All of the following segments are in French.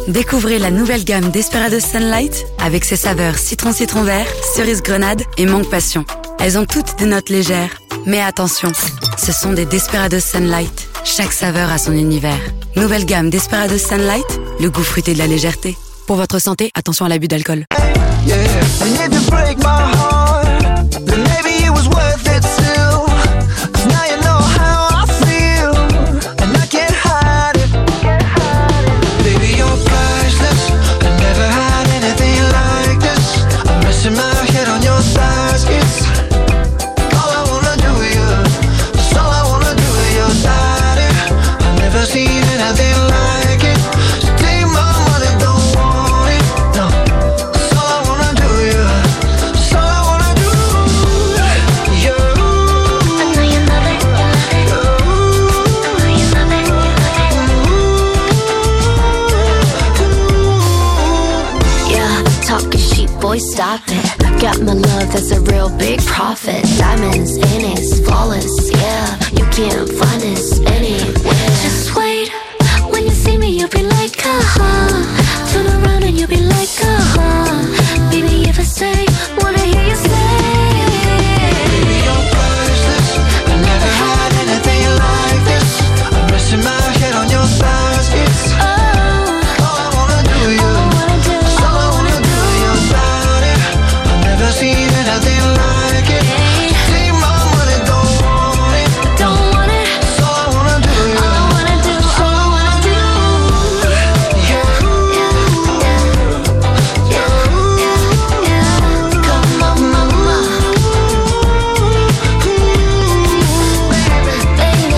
Découvrez la nouvelle gamme Desperados Sunlight avec ses saveurs citron vert, cerise grenade et mangue passion. Elles ont toutes des notes légères. Mais attention, ce sont des Desperados Sunlight. Chaque saveur a son univers. Nouvelle gamme Desperados Sunlight, le goût fruité de la légèreté. Pour votre santé, attention à l'abus d'alcool. Boy, stop it. Got my love, that's a real big profit. Diamonds in it, flawless, yeah. You can't find us anywhere. Just wait, when you see me, you'll be like, uh-huh. Turn around and you'll be like, uh-huh. Baby, if I say, wanna hear you say. Baby, you're priceless. I never had anything like this. I'm resting my head on your thighs, it's all I wanna do, you. Seen anything like it. Take my money, don't want it. Don't want it. That's all I wanna do, yeah. All I wanna do, that's all I wanna do. Yeah. Come on, mama. Baby.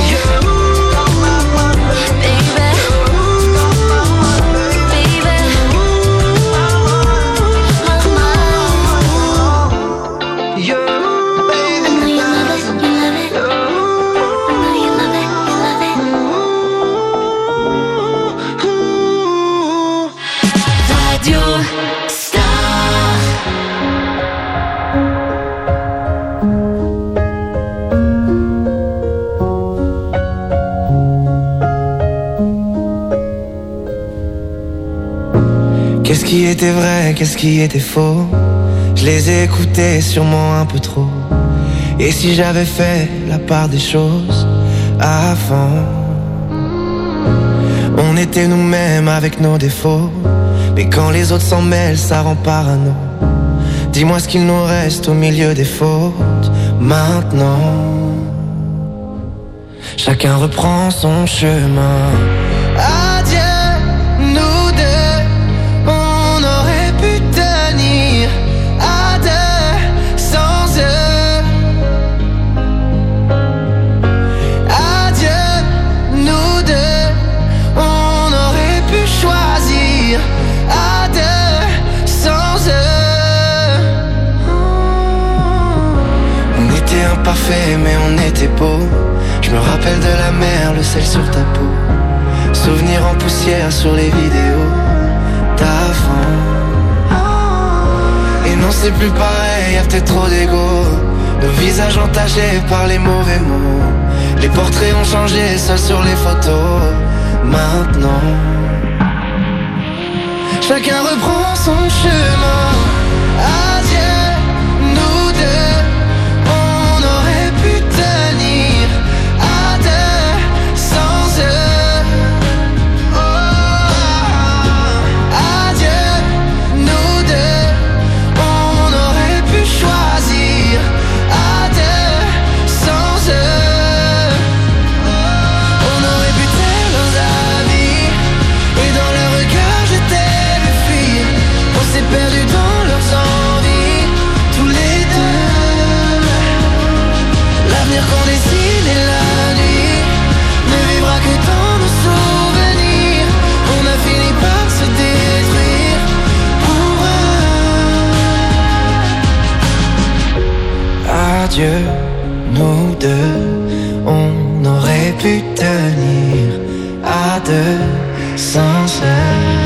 Qu'est-ce qui était vrai, qu'est-ce qui était faux? Je les ai écoutés sûrement un peu trop. Et si j'avais fait la part des choses avant? On était nous-mêmes avec nos défauts. Mais quand les autres s'en mêlent, ça rend parano. Dis-moi ce qu'il nous reste au milieu des fautes maintenant. Chacun reprend son chemin. Adieu, nous deux, on aurait pu tenir à deux sans eux. Adieu, nous deux, on aurait pu choisir à deux sans eux. On était imparfaits mais on était beaux. Je me rappelle de la mer, le sel sur ta peau. Souvenirs en poussière sur les vidéos d'avant. Et non c'est plus pareil, y'a peut-être trop d'ego. Nos visages entachés par les mauvais mots. Les portraits ont changé, seuls sur les photos. Maintenant chacun reprend son chemin. Adieu, nous deux, on aurait pu tenir à deux sans eux. Adieu, nous deux, on aurait pu choisir à deux sans eux. On aurait pu taire leurs avis, et dans leur regard j'étais vu fuir. On s'est perdu dans leurs envies, tous les deux. L'avenir qu'on dessine et la nuit ne vivra que dans nos souvenirs. On a fini par se détruire pour eux. Adieu, nous deux, on aurait pu tenir à deux sans eux.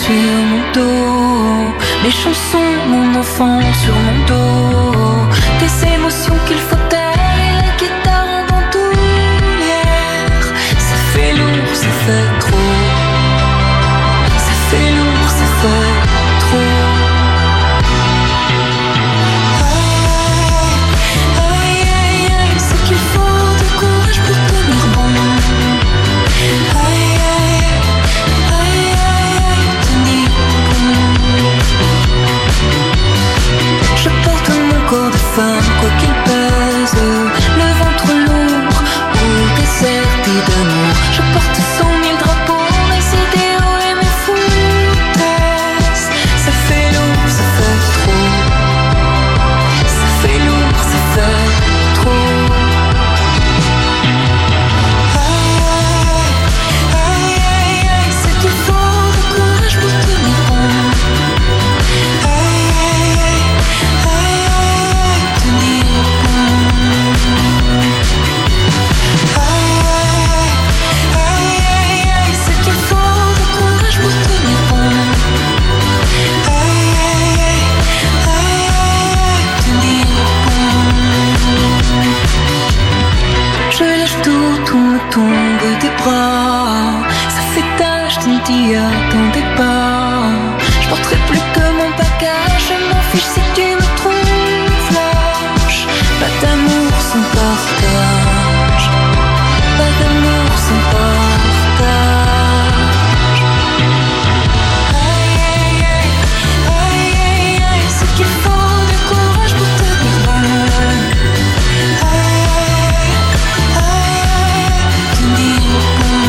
sur mon dos, mes chansons, mon enfant sur mon dos, des émotions qu'il faut taire et la guitare en bandoulière. Ça fait lourd, ça fait trop. Ça fait lourd, ça fait trop. Aïe, aïe, aïe, c'est qu'il faut du courage pour tenir bon. Aïe, aïe, aïe, aïe, tenir bon. Je porte mon corps de femme, quoi qu'il pèse, le ventre lourd, au désert d'amour. Je porte 100 000 drapeaux, mes idéaux et mes foutaises. Ça fait lourd, ça fait trop. Ça fait lourd, ça fait trop. Aïe, aïe, aïe, c'est qu'il faut du courage pour tenir bon. Aïe, aïe, aïe, aïe, tenir bon. Aïe, aïe, aïe, aïe, c'est qu'il faut du courage pour tenir bon. Aïe, aïe, aïe, aïe, tenir bon. Je lâche tout me tombe des bras. Ça fait tache d'une diade dans des pas. Je porterai plus que mon bagage. Je m'en fiche si tu me trouves lâche. Pas d'amour sans partage. Pas d'amour sans partage. Aïe, aïe, aïe, aïe, aïe, aïe, c'est qu'il faut du courage pour tenir bon. Aïe, aïe, tenir bon.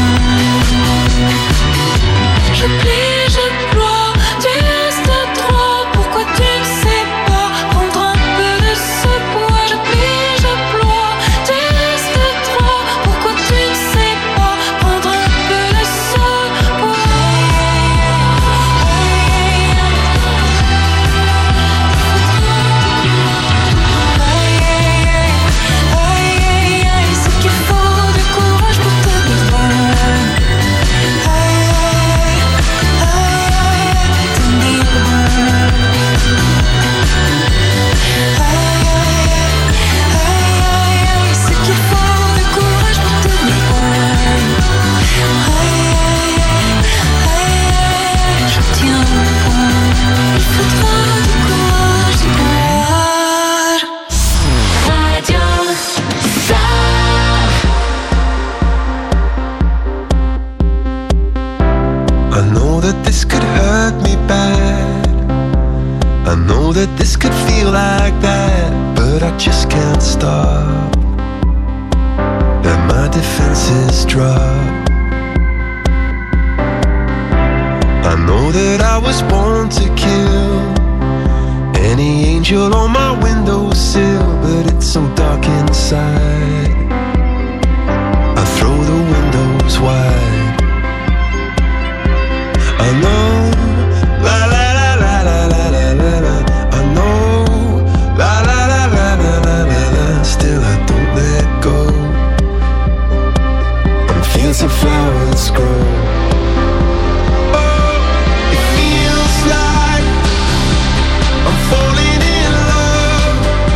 Je plie, je ploie, tu restes à trois. Pourquoi tu ne sais pas prendre un peu de ce poids? Je plie, je ploie, tu restes à trois. Pourquoi tu ne sais pas prendre un peu de ce poids? Aïe, aïe, aïe, c'est qu'il faut du courage pour tenir bon. Aïe, aïe, tenir bon. Aïe, aïe, c'est qu'il faut du courage pour tenir bon. Aïe, je tiens bon. Il faudra du courage, du courage. Radio Star. I know that this could hurt me bad. I know that this could feel like that, but I just can't stop. And my defenses drop. I know that I was born to kill any angel on my windowsill, but it's so dark inside. I throw the windows wide. I know, la la la la la la la la la. I know, la la la la la la la la. Still I don't let go. I'm fields of flowers grow. Oh, it feels like I'm falling in love.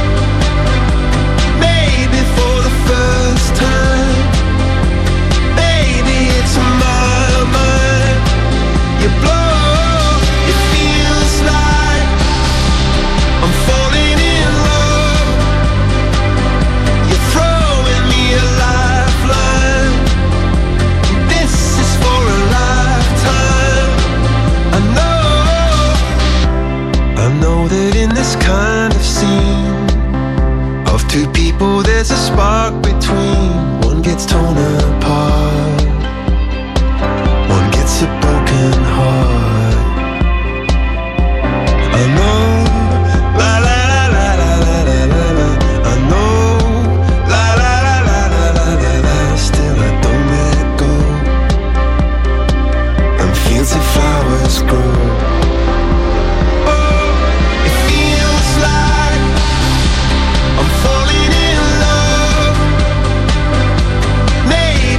Maybe for the first time. Maybe it's my mind. You blow, it feels like I'm falling in love. You're throwing me a lifeline. This is for a lifetime. I know that in this kind of scene of two people there's a spark between. One gets torn apart, one gets a broken heart. I know, la la la la la la la la la. I know, la la la la la la la la. Still I don't let go. And fields of flowers grow. Oh, it feels like I'm falling in love. Maybe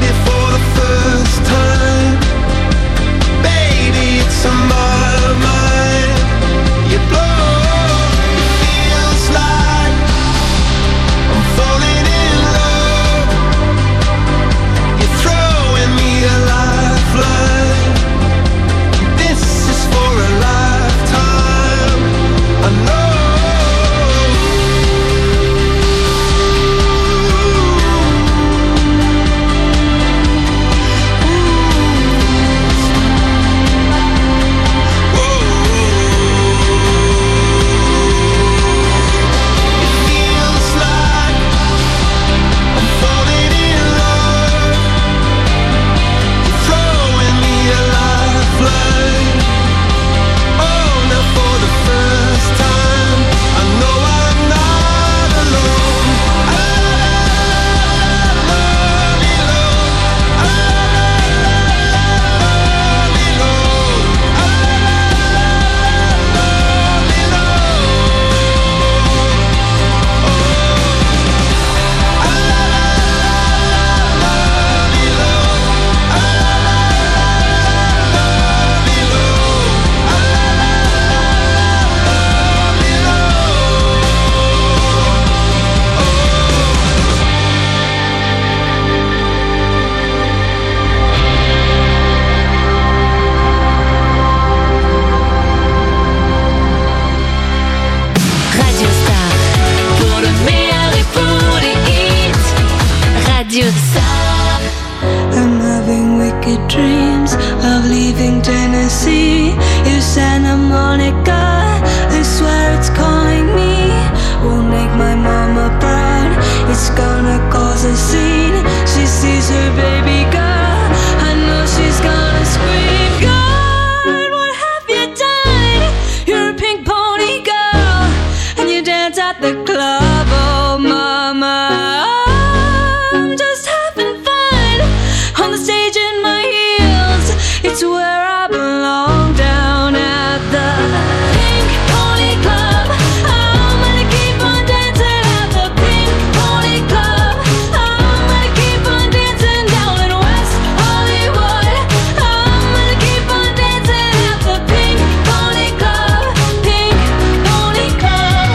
dreams of leaving Tennessee. You Santa Monica, I swear it's calling me. Won't make my mama proud, it's gonna cause a scene. She sees her baby girl, I know she's gonna scream. God, what have you done? You're a pink pony girl, and you dance at the club. Oh mama, I'm just having fun on the stage in my heels. It's where I belong, down at the Pink Pony Club. I'm gonna keep on dancing at the Pink Pony Club. I'm gonna keep on dancing down in West Hollywood. I'm gonna keep on dancing at the Pink Pony Club. Pink Pony Club.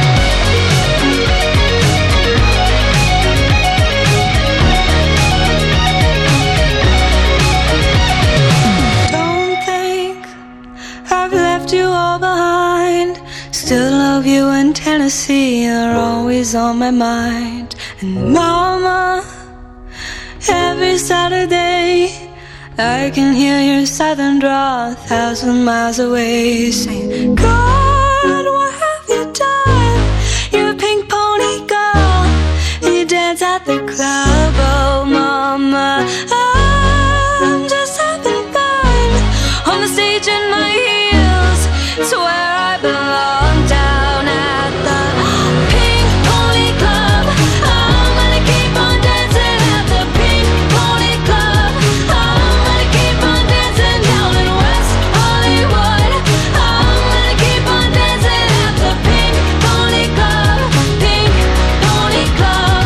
Don't think I've left you all behind. Still love you in Tennessee, you're always on my mind. And mama, every Saturday I can hear your southern drawl 1,000 miles away, saying, God, what have you done? You're a pink pony girl, and you dance at the club. Oh mama, I'm just having fun on the stage in my heels. It's where I belong, down at the Pink Pony Club. I'm gonna keep on dancing at the Pink Pony Club. I'm gonna keep on dancing down in West Hollywood. I'm gonna keep on dancing at the Pink Pony Club. Pink Pony Club.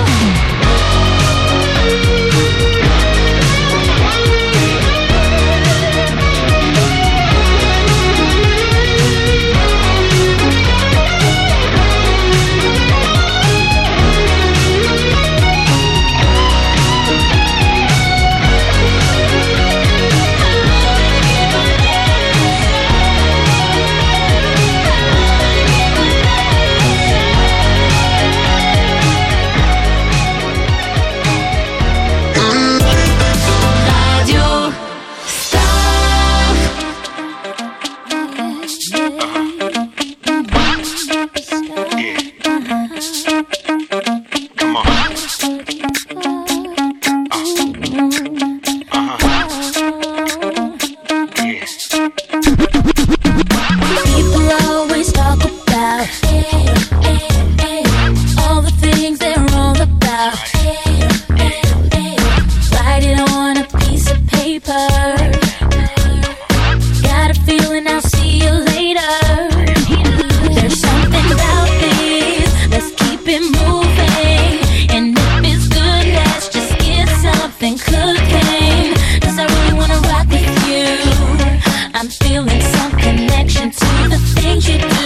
People always talk about all the things they're all about. Write it on a piece of paper. Got a feeling I'll see you later. There's something about this, let's keep it moving. And if it's good, let's just get something cooking. 'Cause I really wanna rock with you. I'm feeling some connection to the things you do.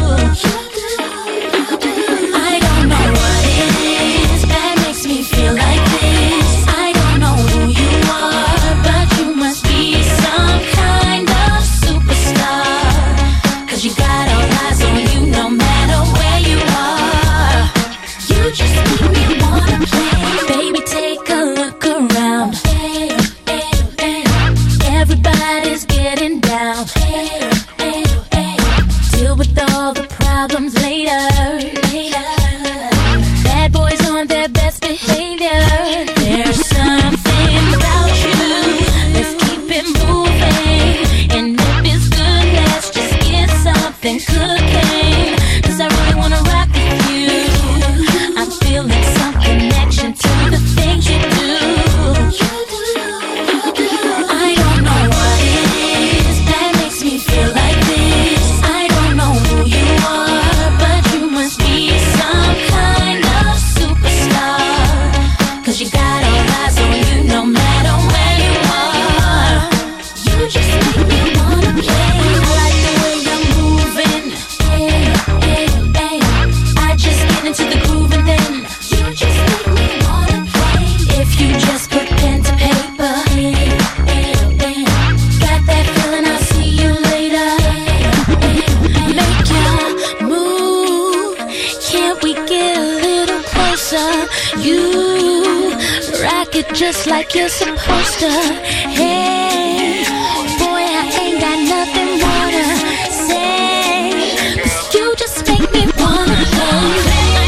I don't know what it is that makes me feel like this. I don't know who you are, but you must be some kind of superstar. 'Cause you got all eyes on you no matter where you are. You just make me wanna play. Baby, take a look around. Everybody's getting down. Deal with all the problems later. Bad boys on their best behavior. There's something about you, let's keep it moving. And if it's good, let's just get something cooking. 'Cause I really wanna rock with you. I'm feeling some connection to the things you do. I don't know what it is that makes me feel like this. I don't know who you are, but you must be some kind of superstar. 'Cause you got all eyes on you no matter where you are. You just make me wanna play. I like the way you're moving. I just get into the groove and then you just make me wanna play. If you just put pen to paper, got that feeling, I'll see you later. Make your move, can't we get a little closer? You rock it just like you're supposed to. Hey, boy, I ain't got nothing more to say, 'cause you just make me wanna play.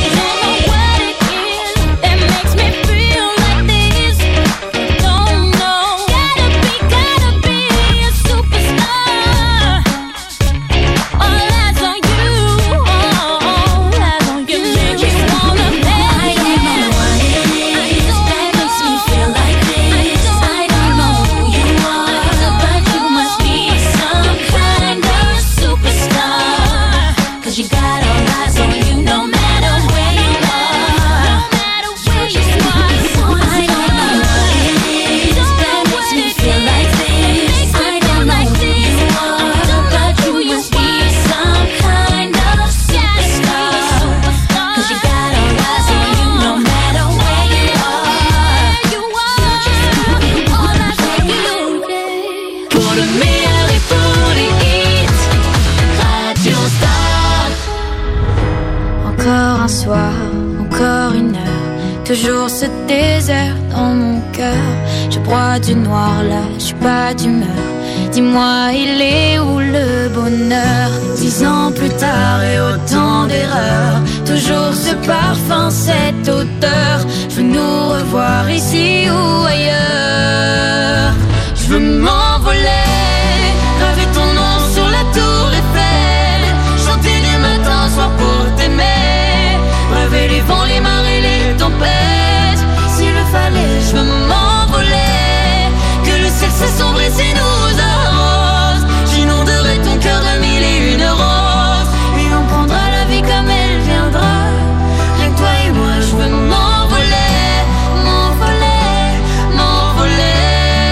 Encore une heure, toujours ce désert dans mon cœur. Je bois du noir là, je suis pas d'humeur. Dis-moi, il est où le bonheur? 10 ans plus tard et autant d'erreurs. Toujours ce parfum, cette odeur. Je veux nous revoir ici ou ailleurs. Je veux m'envoler, graver ton nom sur la tour Eiffel, chanter du matin au soir pour t'aimer, braver les vents, les marées, les tempêtes. S'il le fallait, je veux m'envoler, que le ciel s'assombrisse et nous arrose. J'inonderai ton cœur de 1001 roses, et on prendra la vie comme elle viendra. Rien que toi et moi, je veux m'envoler, m'envoler, m'envoler.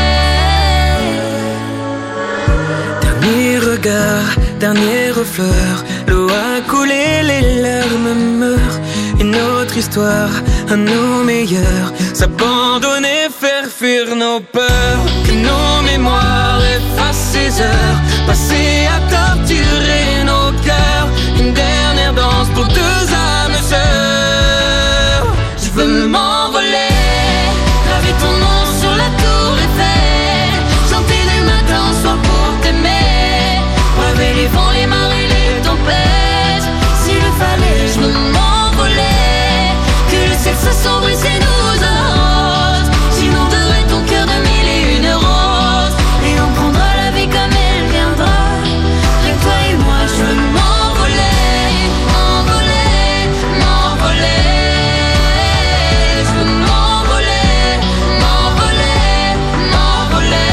Dernier regard, dernière fleur, l'eau a coulé, les larmes meurent. Une autre histoire, à nos meilleurs, s'abandonner, faire fuir nos peurs. Que nos mémoires effacent ces heures passées à torturer nos cœurs. Une dernière danse pour deux âmes sœurs. Je veux m'envoler, graver ton nom sur la tour Eiffel, chanter du matin au soir pour t'aimer, braver les vents, les marées, les tempêtes. S'il le fallait, je veux m'envoler, que le ciel s'assombrisse et nous arrose. J'inonderai ton cœur de 1001 roses, et on prendra la vie comme elle viendra. Rien que toi et moi, je veux m'envoler, m'envoler, m'envoler. Je veux m'envoler, m'envoler, m'envoler.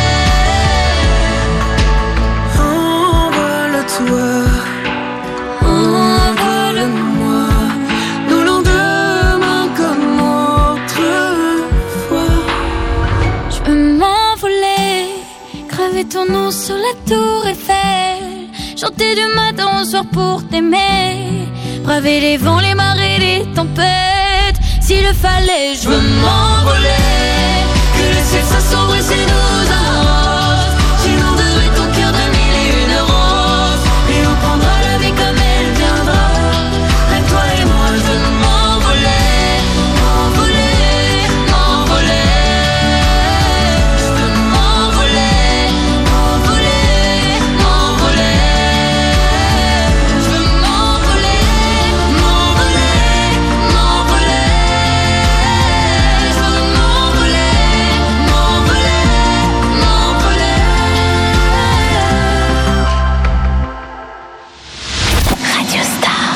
Envole-toi, envole-moi, nos lendemains comme autrefois. Je veux m'envoler, graver ton nom sur la tour Eiffel, chanter du matin au soir pour t'aimer, braver les vents, les marées, les tempêtes. S'il le fallait, je veux m'envoler, Que le ciel s'assombrisse et nous arrose. J'inonderai ton cœur de 1001 roses, et on prendra la vie comme elle viendra. Rien que toi et moi, je veux m'envoler, m'envoler, m'envoler. Je veux m'envoler, m'envoler, m'envoler. Je veux m'envoler, m'envoler, m'envoler. Je veux m'envoler, m'envoler, m'envoler. Radio Star.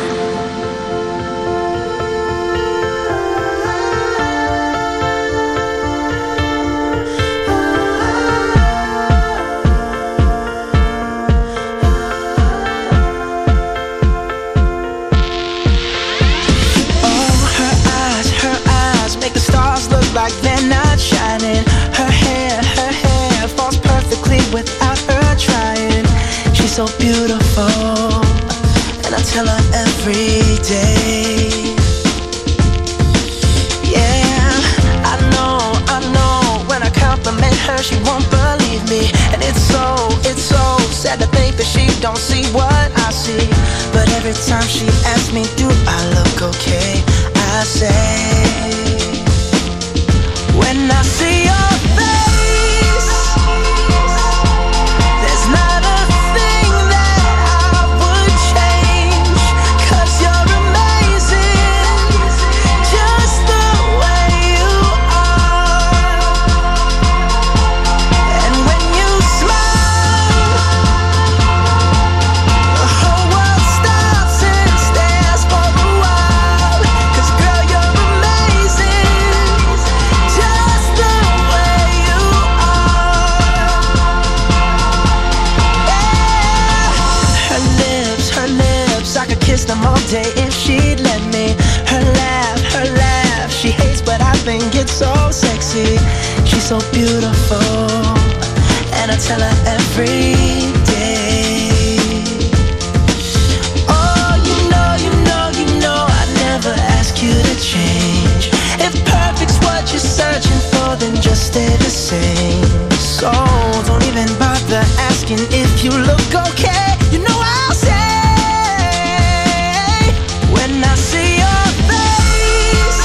Her eyes make the stars look like they're not shining. Her hair falls perfectly without her trying. She's so beautiful, and I tell her every day. Yeah, I know, when I compliment her, she won't believe me. And it's so sad to think that she don't see what I see. But every time she asks me, do I look okay? I say, I could kiss them all day if she'd let me. Her laugh, she hates but I think it's so sexy. She's so beautiful, and I tell her every day. Oh, you know, I never ask you to change. If perfect's what you're searching for, then just stay the same. So don't even bother asking if you look okay. You know I'll say, when I see your face,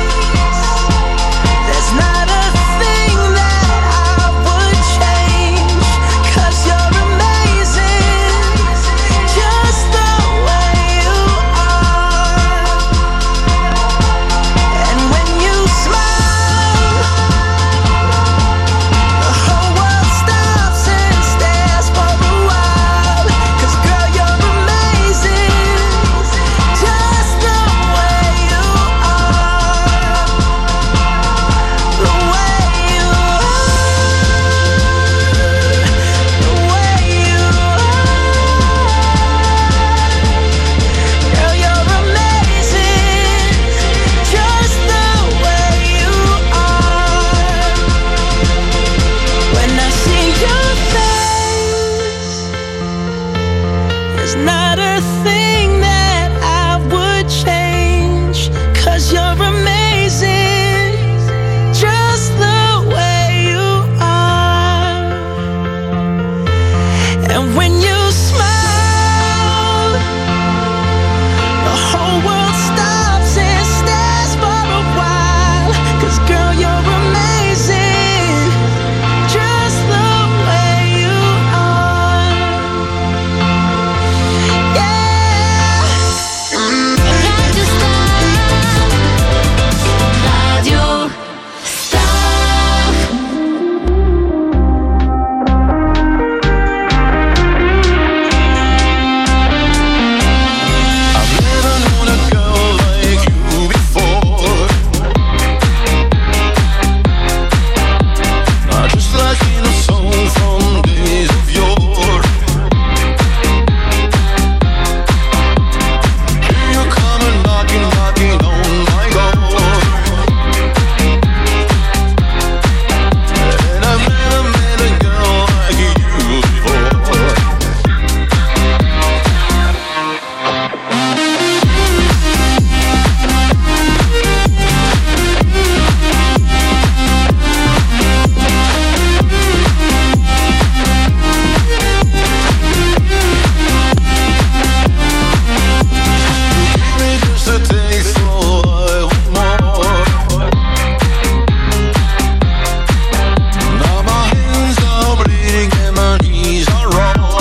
there's not a thing that I would change, 'cause you're amazing, just the way you are. And when you smile, the whole world stops and stares for a while, 'cause girl, you're amazing, just the way you are, the way you are, the way you are. Girl, you're amazing, just the way you are. When I see your face, there's not a thing that I would change, 'cause you're amazing, just the way you are. And when you smile, the whole world stops and stares for a while, 'cause girl, you're amazing, just the way you are. Yeah. Radio Star. I've never known a girl like you before. Just like in a song from days of yore. Here you come and knocking on my door. And I've never met a girl like you before. Give me just a taste, so I want more. Now my hands are bleeding and my knees are raw.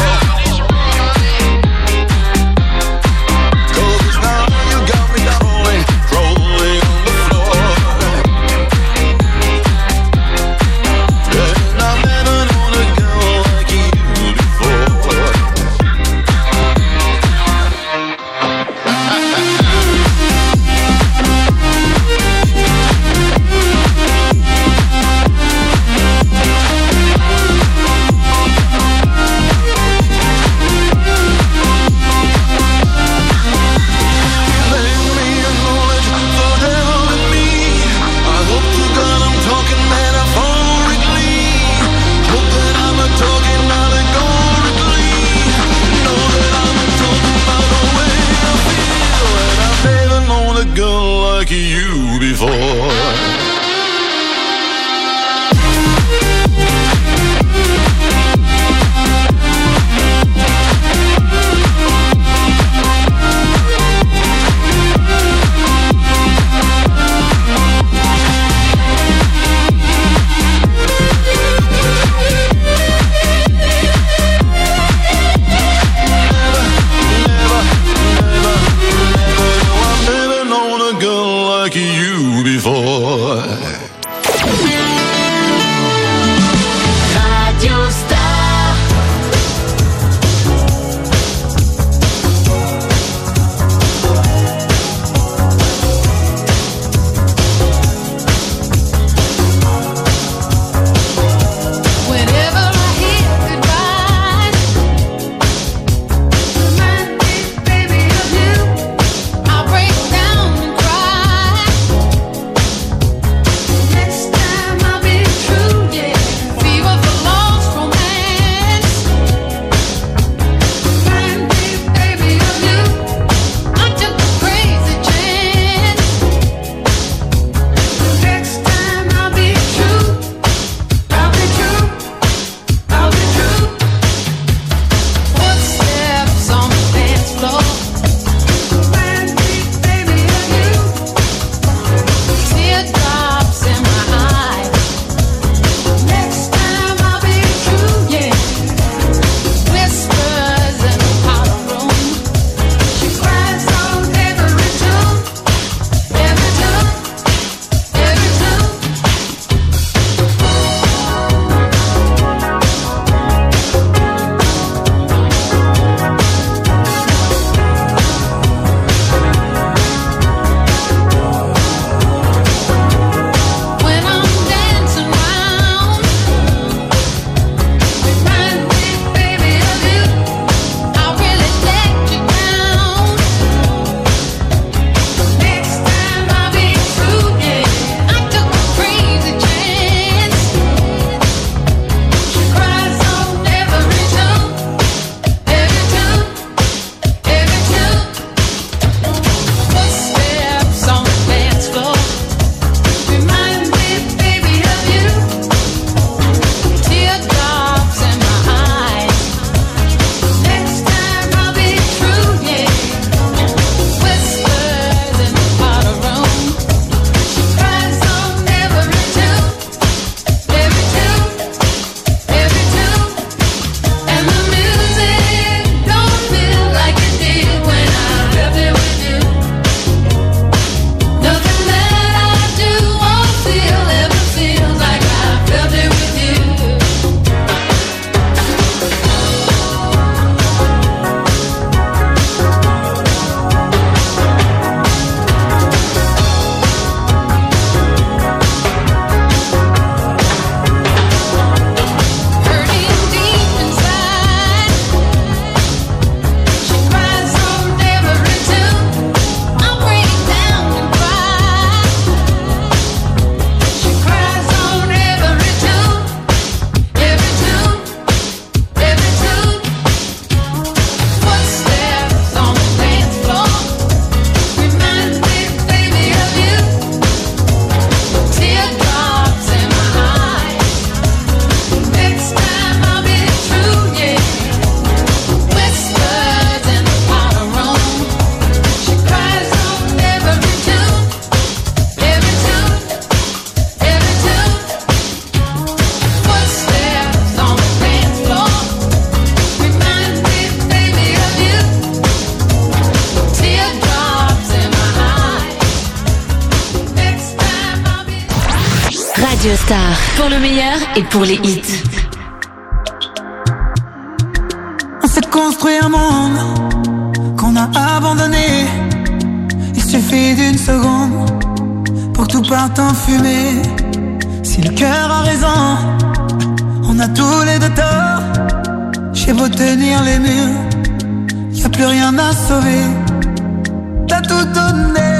'Cause now you got me crawling on the floor. And I've never known a girl like you before. Lend me your knowledge, the devil in me. I hope to God I'm talking metaphorically. Hope that I'm not talking allegorically. Know that I'm not talking about the way I feel. And I've never known a girl like you before. I've never known a girl like you before. Radio Star, pour le meilleur et pour les hits. On s'est construit un monde qu'on a abandonné. Il suffit d'une seconde pour que tout parte en fumée. Si le cœur a raison, on a tous les deux tort. J'ai beau tenir les murs, y'a plus rien à sauver. T'as tout donné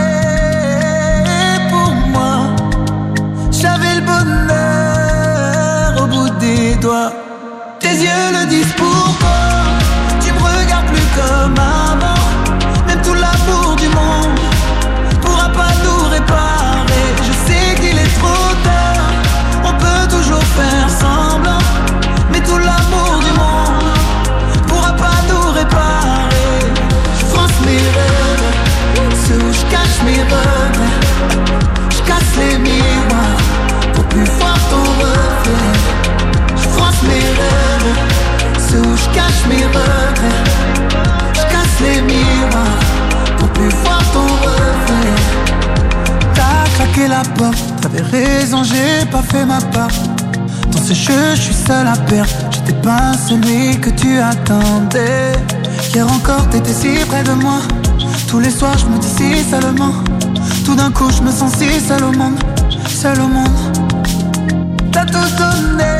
pour moi. J'avais le bonheur au bout des doigts. Tes yeux le disent pourquoi. Tu me regardes plus comme avant. Même tout l'amour du monde pourra pas nous réparer. Je sais qu'il est trop tard. On peut toujours faire semblant, mais tout l'amour du monde pourra pas nous réparer. Je France mes rêves, ceux où je cache mes regrets. Je casse les miroirs pour plus voir ton reflet. Je France mes rêves, ceux où je cache mes regrets. Je casse les miroirs pour plus voir ton reflet. T'as claqué la porte, t'avais raison, j'ai pas fait ma part. Dans ce jeu, je suis seul à perdre. J'étais pas celui que tu attendais. Hier encore, t'étais si près de moi. Tous les soirs, je me dis si seulement. Tout d'un coup, je me sens si seul au monde. Seul au monde. T'as tout donné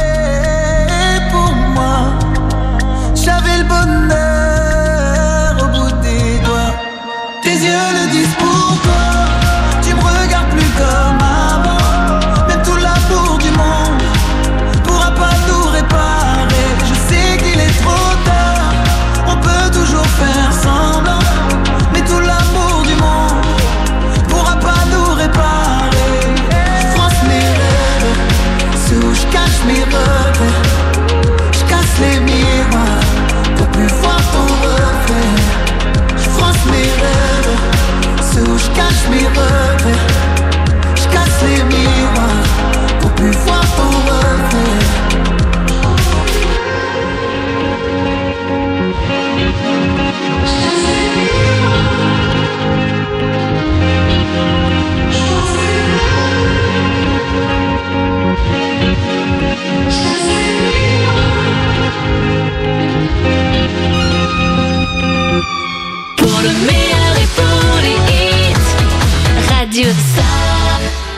pour moi. J'avais le bonheur au bout des doigts. Tes yeux le disent pourquoi. Tu me regardes plus comme avant. Même tout l'amour du monde pourra pas nous réparer. Je sais qu'il est trop tard. On peut toujours faire semblant, mais tout l'amour du monde pourra pas nous réparer. Je France mes rêves, ceux où je cache mes regrets. Je casse les miroirs pour plus voir ton reflet. Je France mes rêves, ceux où je cache mes regrets. Je casse les miroirs pour plus voir ton reflet. Pour le meilleur et pour les hits, Radio Star.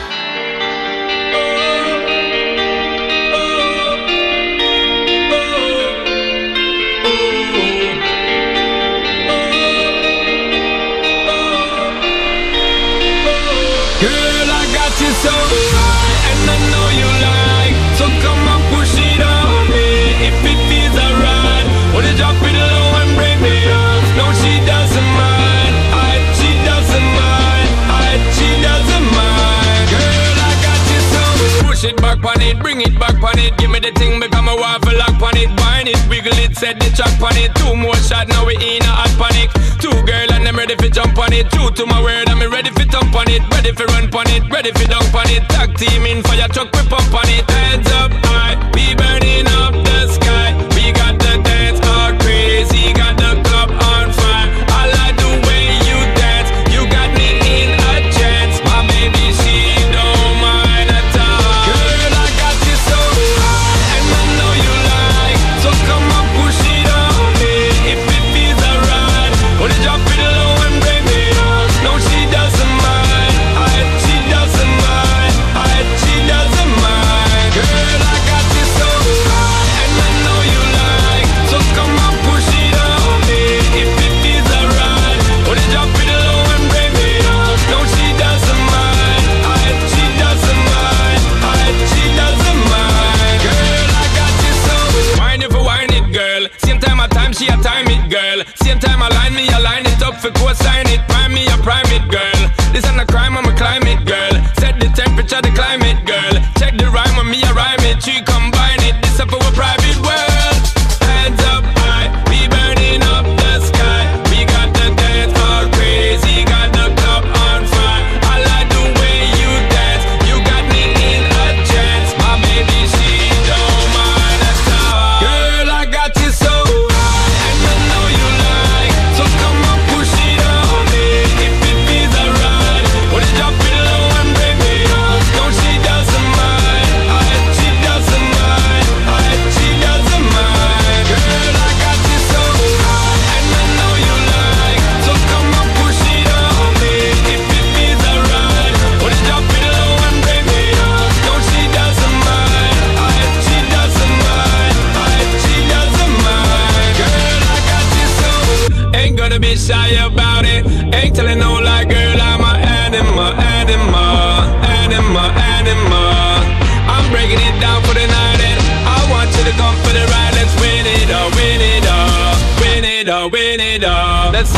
Girl, I got you so high, and I know you like. So come on, push it on me. If it feels alright, wanna drop it low and bring me up. No, she doesn't mind. She doesn't mind. She doesn't mind. Girl, I got you so. Push it back on it, bring it back on it. Give me the thing, become a waffle lock on it. Wine it, wiggle it, set the track on it. Two more shots, now we in a hot panic. Two girl and I'm ready for jump on it. True to my word, I'm ready for thump on it. Ready for run on it, ready for dunk on it. Tag team in fire truck, we pump on it. Heads up high, we burning up the sky. We got the dance all crazy, got the club on fire. I like the way you dance, you got me in a trance. My baby, she don't mind at all. Girl, I got you so high, and I know you like. So come on, push it on me. If it feels alright, wanna drop it low and bring me up. No, she doesn't mind. She doesn't mind. She doesn't mind. Girl, I got you so high, and I know you like. So come on, push it on me. If it feels alright, wanna drop it low and bring me up. No, she doesn't mind. She doesn't mind. She doesn't mind. Girl, I got you so. Wine if I wine it, girl. Same time I time, she a time it, girl. Same time I line me, I line it up for co-sign it. Prime me, I prime it, girl. This ain't a crime, I'm a climate, girl. Set the temperature, the climate, girl. Check the rhyme when me, I rhyme it. She combine it, this up for a private world. Hands up high, we burning up the sky. We got the dance all crazy, got the club on fire. I like the way you dance, you got me in a trance. My baby, she don't mind at all. Girl, I got you so high, and I know you like. So come on, push it on me. If it feels alright, wanna drop bit shy about it. Ain't telling no lie, girl, I'm an animal, animal, animal, animal. I'm breaking it down for the night and I want you to come for the ride. Let's win it all, win it all, win it all, win it all. Let's go!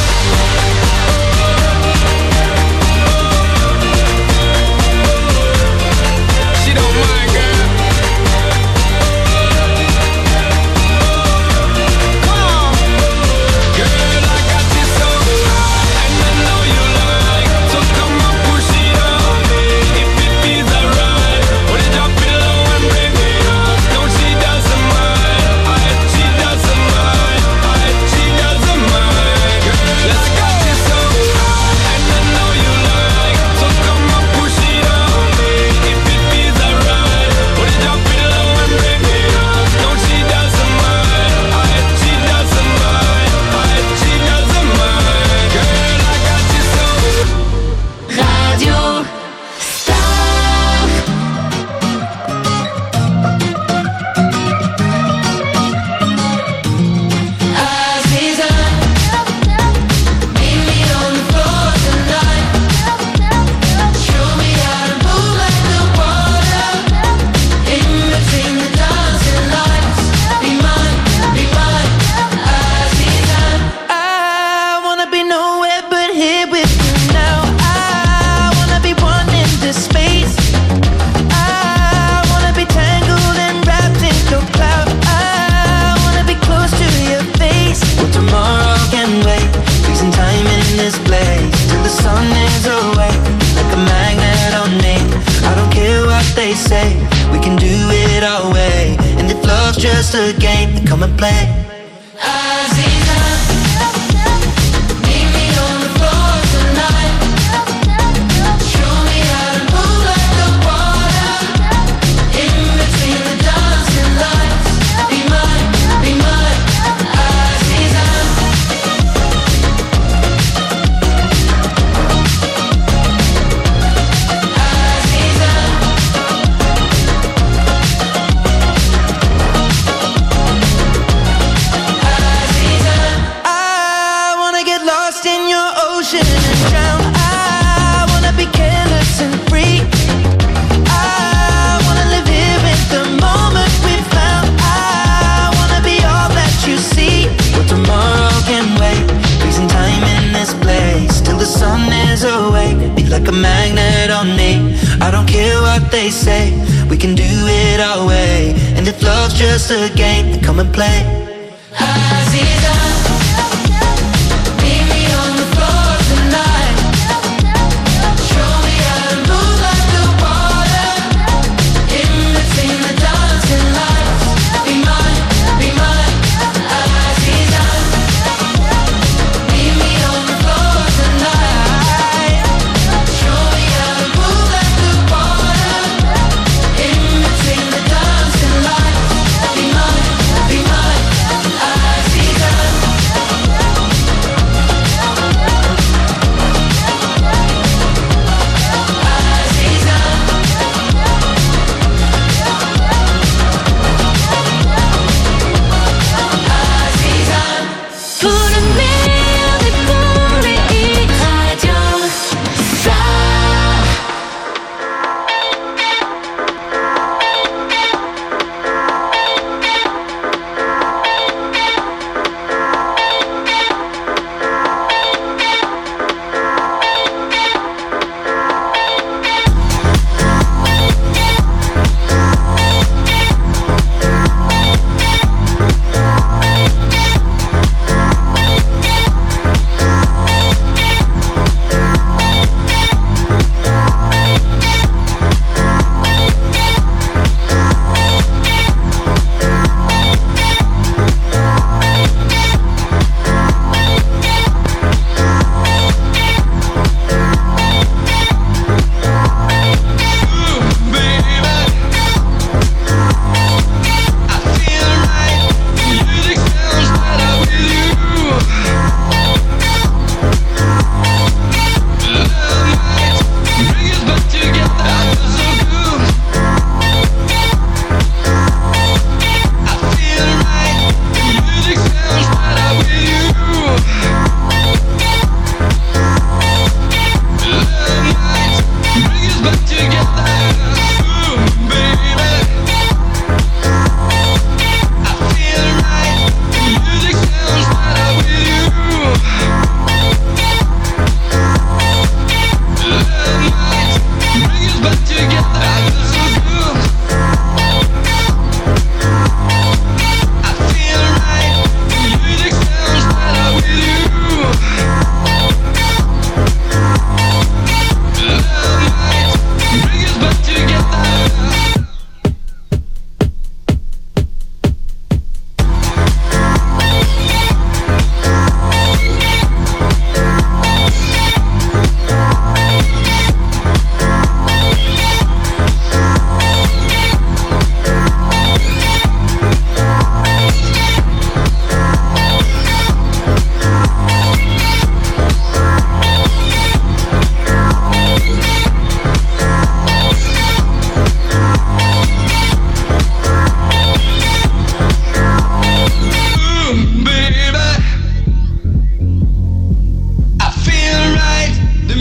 Just a game, come and play. Like a magnet on me. I don't care what they say, we can do it our way. And if love's just a game, then come and play.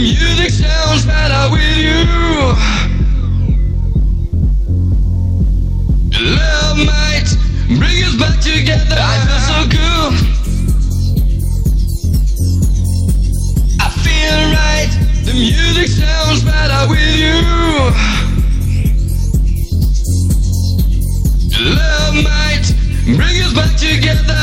music sounds better with you. Love might bring us back together. I feel so good. I feel right. The music sounds better with you. Love might bring us back together.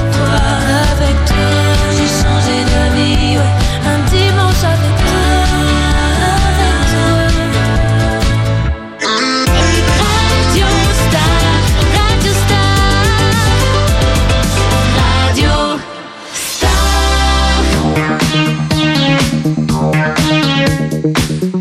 Avec toi, j'ai changé d'avis, ouais. Un dimanche avec toi. Thank